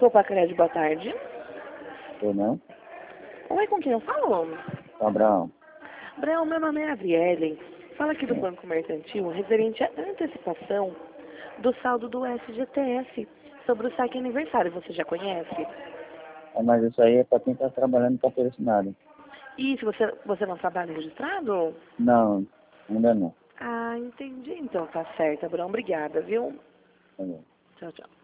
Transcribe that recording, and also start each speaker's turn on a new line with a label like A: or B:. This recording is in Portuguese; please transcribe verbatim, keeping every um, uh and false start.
A: Opa, Crédito, boa tarde.
B: Eu não?
A: Oi, com quem eu falo?
B: Abraão.
A: Abraão, meu nome é Adriele. Fala aqui do
B: Sim.
A: Banco Mercantil, referente à antecipação do saldo do S G T S sobre o saque aniversário. Você já conhece?
B: É, mas isso aí é para quem está trabalhando com patrocinado.
A: E se você, você não trabalha registrado?
B: Não, ainda não.
A: Ah, entendi. Então tá certo, Abraão. Obrigada, viu?
B: Tá bom.
A: Tchau, tchau.